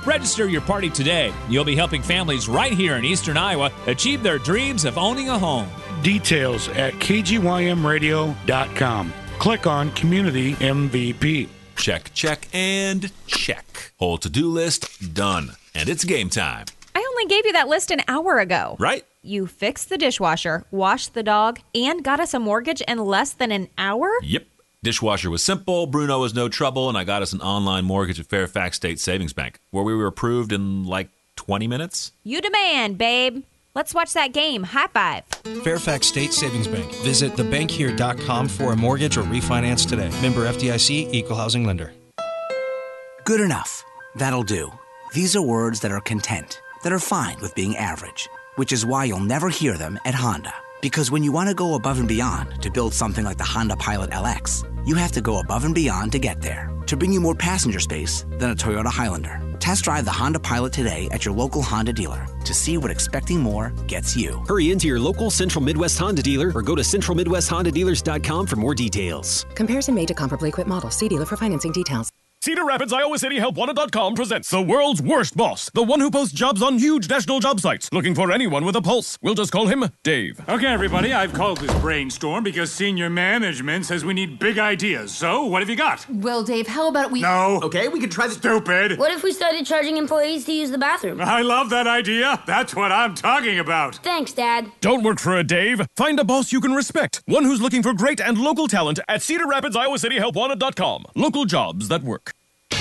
Register your party today. You'll be helping families right here in eastern Iowa achieve their dreams of owning a home. Details at k g y m radio dot com. Click on Community M V P. Check, check, and check. Whole to-do list done. And it's game time. I only gave you that list an hour ago. Right? You fixed the dishwasher, washed the dog, and got us a mortgage in less than an hour? Yep. Dishwasher was simple, Bruno was no trouble, and I got us an online mortgage at Fairfax State Savings Bank, where we were approved in like twenty minutes. You demand, babe. Let's watch that game. High five. Fairfax State Savings Bank. Visit the bank here dot com for a mortgage or refinance today. Member F D I C, Equal Housing Lender. Good enough. That'll do. These are words that are content, that are fine with being average, which is why you'll never hear them at Honda. Because when you want to go above and beyond to build something like the Honda Pilot L X, you have to go above and beyond to get there, to bring you more passenger space than a Toyota Highlander. Test drive the Honda Pilot today at your local Honda dealer to see what expecting more gets you. Hurry into your local Central Midwest Honda dealer or go to central midwest honda dealers dot com for more details. Comparison made to comparably equipped models. See dealer for financing details. Cedar Rapids Iowa City Help Wanted dot com presents the world's worst boss, the one who posts jobs on huge national job sites, looking for anyone with a pulse. We'll just call him Dave. Okay, everybody, I've called this brainstorm because senior management says we need big ideas. So, what have you got? Well, Dave, how about we... No. Okay, we could try the... Stupid. What if we started charging employees to use the bathroom? I love that idea. That's what I'm talking about. Thanks, Dad. Don't work for a Dave. Find a boss you can respect. One who's looking for great and local talent at Cedar Rapids Iowa City Help Wanted dot com. Local jobs that work.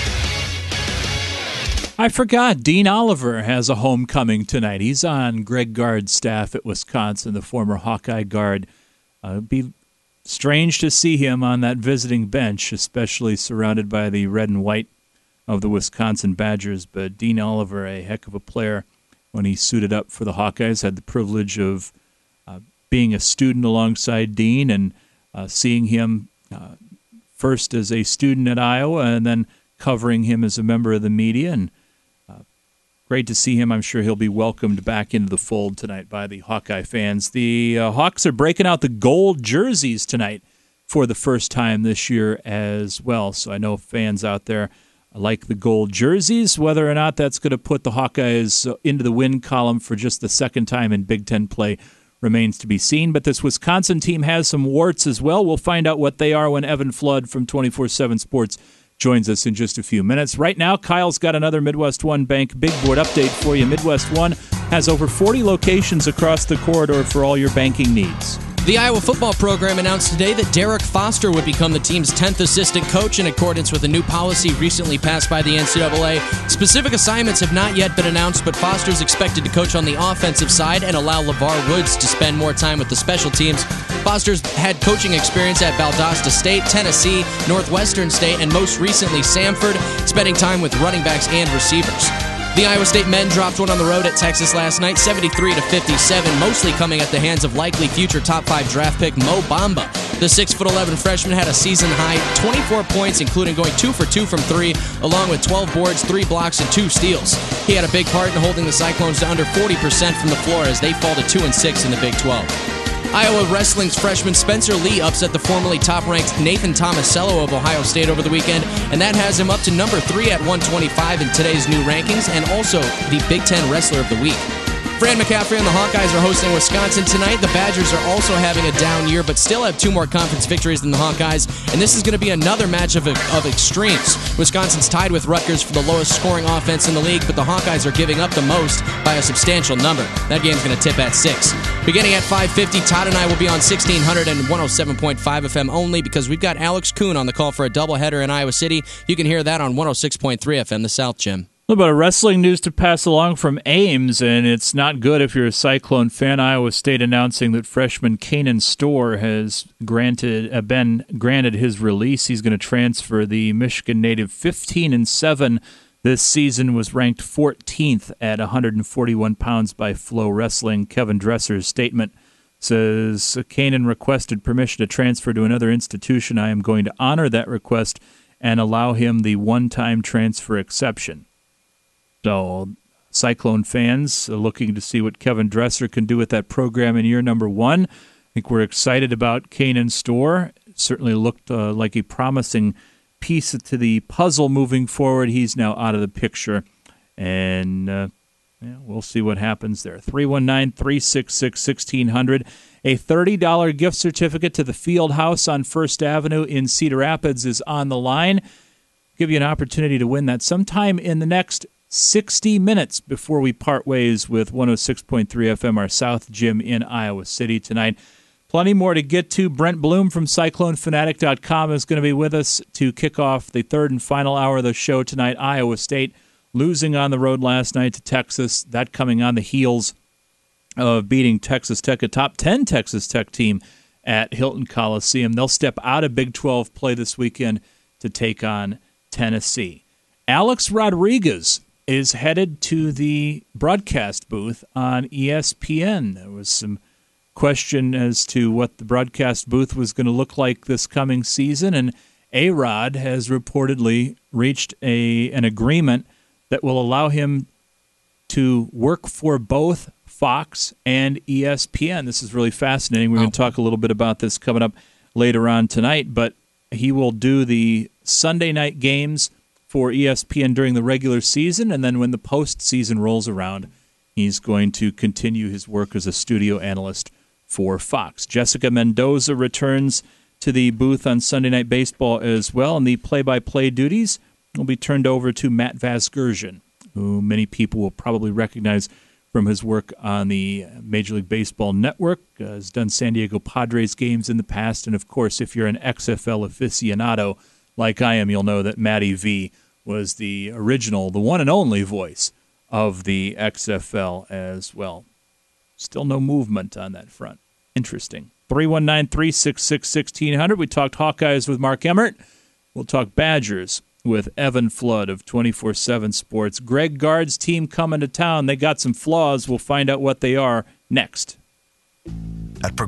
I forgot, Dean Oliver has a homecoming tonight. He's on Greg Gard's staff at Wisconsin, the former Hawkeye guard. Uh, it'd be strange to see him on that visiting bench, especially surrounded by the red and white of the Wisconsin Badgers. But Dean Oliver, a heck of a player when he suited up for the Hawkeyes, had the privilege of uh, being a student alongside Dean and uh, seeing him uh, first as a student at Iowa and then covering him as a member of the media. And great to see him. I'm sure he'll be welcomed back into the fold tonight by the Hawkeye fans. The uh, Hawks are breaking out the gold jerseys tonight for the first time this year as well. So I know fans out there like the gold jerseys. Whether or not that's going to put the Hawkeyes into the win column for just the second time in Big Ten play remains to be seen. But this Wisconsin team has some warts as well. We'll find out what they are when Evan Flood from twenty-four seven Sports joins us in just a few minutes. Right now, Kyle's got another Midwest One Bank Big Board update for you. Midwest One has over forty locations across the corridor for all your banking needs. The Iowa football program announced today that Derek Foster would become the team's tenth assistant coach in accordance with a new policy recently passed by the N C double A. Specific assignments have not yet been announced, but Foster's expected to coach on the offensive side and allow LeVar Woods to spend more time with the special teams. Foster's had coaching experience at Valdosta State, Tennessee, Northwestern State, and most recently Samford, spending time with running backs and receivers. The Iowa State men dropped one on the road at Texas last night, seventy-three to fifty-seven, mostly coming at the hands of likely future top five draft pick Mo Bamba. The six foot eleven freshman had a season-high twenty-four points, including going two for two from three, along with twelve boards, three blocks, and two steals. He had a big part in holding the Cyclones to under forty percent from the floor as they fall to two and six in the Big twelve. Iowa Wrestling's freshman Spencer Lee upset the formerly top-ranked Nathan Tomasello of Ohio State over the weekend, and that has him up to number three at one twenty-five in today's new rankings, and also the Big Ten Wrestler of the Week. Fran McCaffrey and the Hawkeyes are hosting Wisconsin tonight. The Badgers are also having a down year, but still have two more conference victories than the Hawkeyes, and this is going to be another match of, of extremes. Wisconsin's tied with Rutgers for the lowest scoring offense in the league, but the Hawkeyes are giving up the most by a substantial number. That game's going to tip at six. Beginning at five fifty, Todd and I will be on sixteen hundred and one oh seven point five F M only because we've got Alex Kuhn on the call for a doubleheader in Iowa City. You can hear that on one oh six point three F M, the South Gym. A little bit of wrestling news to pass along from Ames, and it's not good if you're a Cyclone fan. Iowa State announcing that freshman Kanan Storr has granted uh, been granted his release. He's going to transfer. The Michigan native, fifteen and seven this season, was ranked fourteenth at one hundred forty-one pounds by Flow Wrestling. Kevin Dresser's statement says, Kanan requested permission to transfer to another institution. I am going to honor that request and allow him the one-time transfer exception. So, Cyclone fans looking to see what Kevin Dresser can do with that program in year number one. I think we're excited about Kanan Storr. It certainly looked uh, like a promising piece to the puzzle moving forward. He's now out of the picture And uh, yeah, we'll see what happens there. three one nine, three six six, one six zero zero. A thirty dollars gift certificate to the Field House on First Avenue in Cedar Rapids is on the line. Give you an opportunity to win that sometime in the next sixty minutes before we part ways with one oh six point three F M, our South Gym in Iowa City tonight. Plenty more to get to. Brent Bloom from Cyclone Fanatic dot com is going to be with us to kick off the third and final hour of the show tonight. Iowa State losing on the road last night to Texas. That coming on the heels of beating Texas Tech, a top ten Texas Tech team at Hilton Coliseum. They'll step out of Big twelve play this weekend to take on Tennessee. Alex Rodriguez is headed to the broadcast booth on E S P N. There was some question as to what the broadcast booth was going to look like this coming season, and A-Rod has reportedly reached a an agreement that will allow him to work for both Fox and E S P N. This is really fascinating. We're going to talk a little bit about this coming up later on tonight, but he will do the Sunday night games for E S P N during the regular season, and then when the postseason rolls around, he's going to continue his work as a studio analyst for Fox. Jessica Mendoza returns to the booth on Sunday Night Baseball as well, and the play-by-play duties will be turned over to Matt Vasgersian, who many people will probably recognize from his work on the Major League Baseball Network. Uh, has done San Diego Padres games in the past, and of course, if you're an X F L aficionado like I am, you'll know that Matty V was the original, the one and only voice of the X F L as well. Still no movement on that front. Interesting. three one nine, three six six, one six zero zero. We talked Hawkeyes with Mark Emmert. We'll talk Badgers with Evan Flood of twenty-four seven Sports. Greg Gard's team coming to town. They got some flaws. We'll find out what they are next. At